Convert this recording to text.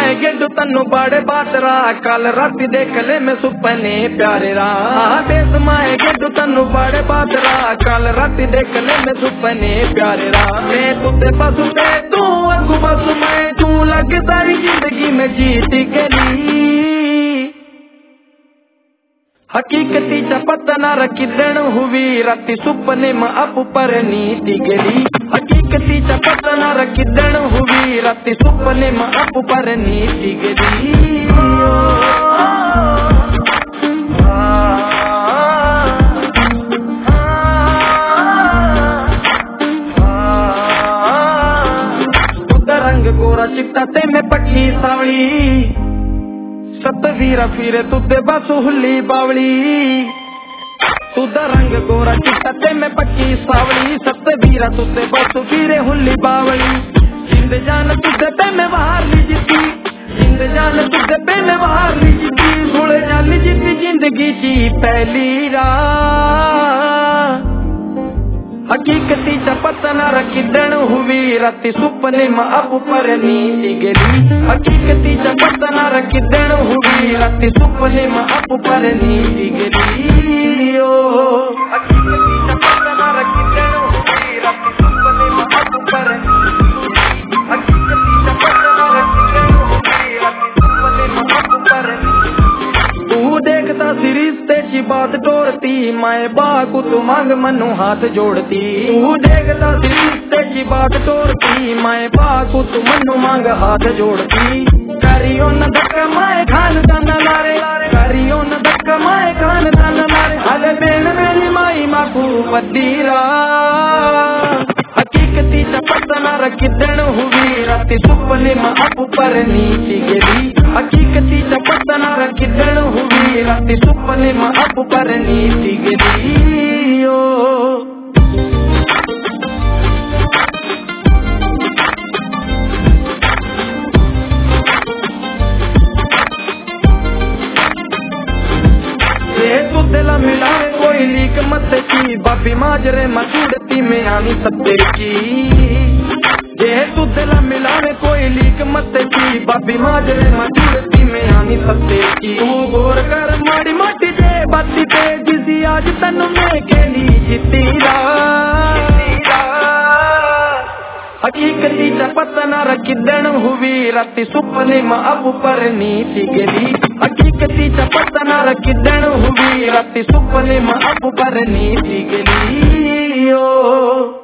माए गेडू तन्नू बाड़े बातरा कल राती देख ले मैं सुपने प्यारे रा बेस माए गेडू तन्नू बाड़े बातरा कल राती देख ले मैं सुपने प्यारे रा मैं तुझे पसु पे तू अगू बस मैं तू लग सारी जिंदगी में जीत गली हकीकतीचा पत्ता ना रखिदण हुवी राती सुपने में अब पर नीति गेली हकीकतीचा पत्ता ना रखिदण हुवी राती सुपने में अब पर नीति गेली तुझा रंग गोरा चिट्टा ते में पक्की सावली सतवीरा फिरे तुझे बस हुल्ली बावली तुझा रंग गोरा चिट्टा ते में पक्की सावली सतवीरा तुझे बस फिरे हुल्ली बावली जिंद जान तुझे पे में बाहर ली जीती जिंद जान तुझे पे में बाहर ली जीती थोड़े जान ली जीती जिंदगी की पहली रात हकीकतीचा पत्ता ना रखिदण हुवी राती सुपने में अब पर नीति गेली हकीकतीचा पत्ता ना रखिदण हुवी राती सुपने में अब पर नीति गेली हकीकतीचा पत्ता ना रखिदण हुवी राती सुपने में अब पर हकीकतीचा पत्ता ना रखिदण हुवी राती सुपने में अब पर तू देखता सी रिश्ते की बात तोड़ती माए बाकू तू मांग मनु हाथ जोड़ती तू देखता सी रिश्ते की बात तोड़ती माए बाकू तू मनु मांग हाथ जोड़ती करियो न धक्का माए खान तन लारे करियो न धक्का माए खान तन लारे हले बेन मेरी माई माकू पतीरा हकीकतीचा पत्ता ना रखिदण हुवी राती सुपने में अब पर नीति गेली हकीकतीचा पत्ता ना रखिदण हुवी राती सुपने में अब पर नीति गेली तुझला मिलावे कोई लीक मत की बाबी माजरे मचूड़ती में आनी सत्ते की जे तुझला मिलावे कोई लीक मत की बाबी माजरे मचूड़ती में आनी सत्ते की तू गोर कर माड़ी मोटी जे बाती पे जिसी आज तन में गेली जीतीरा हकीकतीचा पत्ता ना रखिदण हुवी राती सुपने में अब पर नीति गेली हकीकतीचा पत्ता ना रखिदण हुवी राती सुपने में अब पर नीति गेली